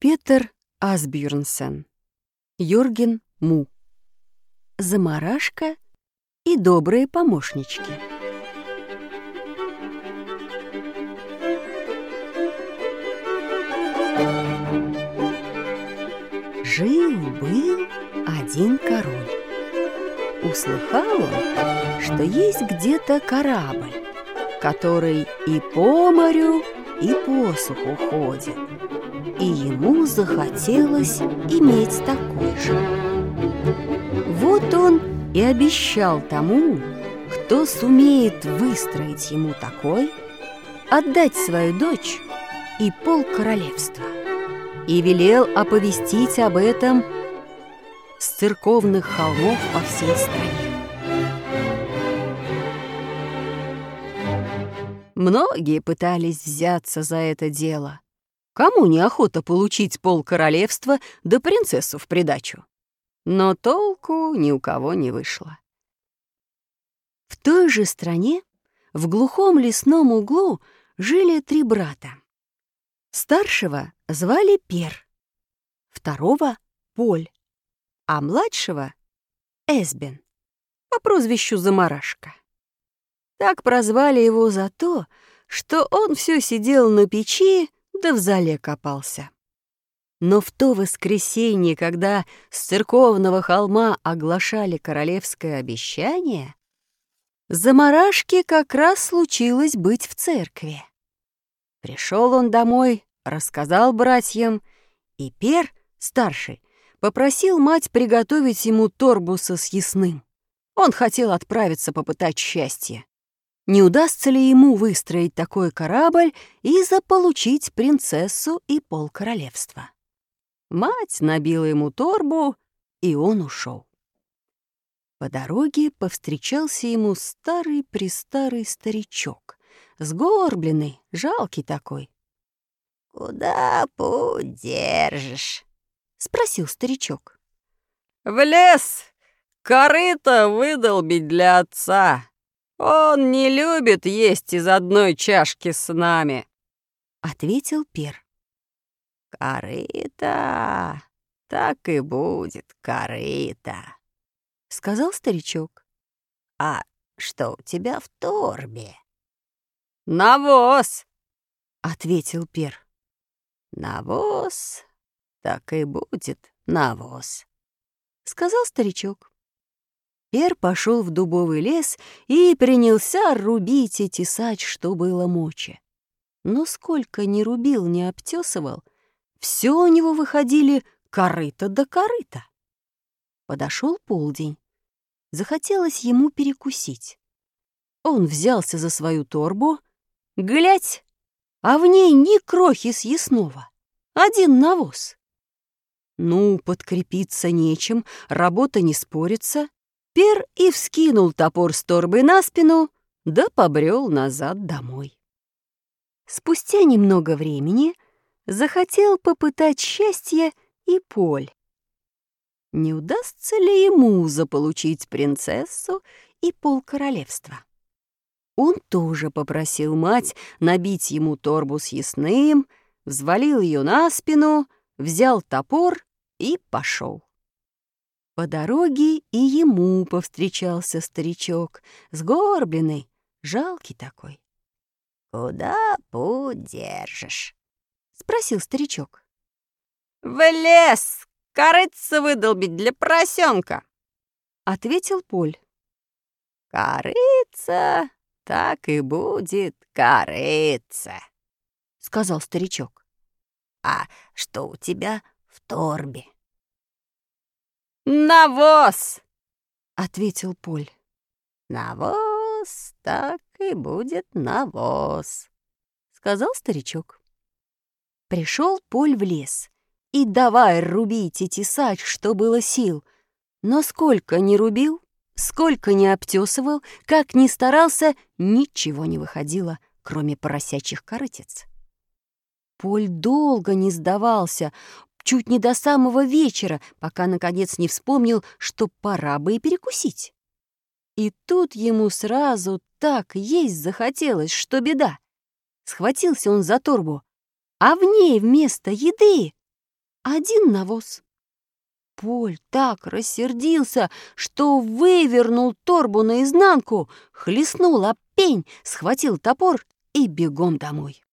Петер Асбjørnsen, Йорген Му. Замарашка и добрые помощнички. Жил-был один король. Услыхал он, что есть где-то корабль, который и по морю, и по суху ходит, и ему захотелось иметь такой же. Вот он и обещал тому, кто сумеет выстроить ему такой, отдать свою дочь и полкоролевства, и велел оповестить об этом с церковных холмов по всей стране. Многие пытались взяться за это дело. Кому неохота получить полкоролевства да принцессу в придачу? Но толку ни у кого не вышло. В той же стране, в глухом лесном углу, жили 3 брата. Старшего звали Пер, второго — Поль, а младшего — Эсбен, по прозвищу Замарашка. Так прозвали его за то, что он все сидел на печи да в зале копался. Но в то воскресенье, когда с церковного холма оглашали королевское обещание, Замарашке как раз случилось быть в церкви. Пришел он домой, рассказал братьям, и Пер, старший, попросил мать приготовить ему торбу со съестным. Он хотел отправиться попытать счастье. Не удастся ли ему выстроить такой корабль и заполучить принцессу и полкоролевства? Мать набила ему торбу, и он ушел. По дороге повстречался ему старый-престарый старичок, сгорбленный, жалкий такой. «Куда путь держишь?» — спросил старичок. «В лес корыто выдолбить для отца. Он не любит есть из одной чашки с нами», — ответил Пер. «Корыто, так и будет корыто», — сказал старичок. «А что у тебя в торбе?» «Навоз», — ответил Пер. «Навоз, так и будет навоз», — сказал старичок. Пер пошел в дубовый лес и принялся рубить и тесать, что было мочи. Но сколько ни рубил, ни обтесывал, все у него выходили корыто да корыто. Подошел полдень. Захотелось ему перекусить. Он взялся за свою торбу. Глядь, а в ней ни крохи съестного, один навоз. Ну, подкрепиться нечем, работа не спорится. Пер и вскинул топор с торбой на спину, да побрел назад домой. Спустя немного времени захотел попытать счастье и Поль. Не удастся ли ему заполучить принцессу и полкоролевства? Он тоже попросил мать набить ему торбу съестным, взвалил ее на спину, взял топор и пошел. По дороге и ему повстречался старичок, сгорбленный, жалкий такой. «Куда путь держишь?» — спросил старичок. «В лес корыто выдолбить для поросенка», — ответил Поль. «Корыца, так и будет корыца», — сказал старичок. «А что у тебя в торбе?» «Навоз», — ответил Поль. «Навоз, так и будет навоз», — сказал старичок. Пришел Поль в лес и давай рубить и тесать, что было сил. Но сколько ни рубил, сколько ни обтесывал, как ни старался, ничего не выходило, кроме поросячьих корытец. Поль долго не сдавался, чуть не до самого вечера, пока, наконец, не вспомнил, что пора бы и перекусить. И тут ему сразу так есть захотелось, что беда. Схватился он за торбу, а в ней вместо еды один навоз. Поль так рассердился, что вывернул торбу наизнанку, хлестнул об пень, схватил топор и бегом домой.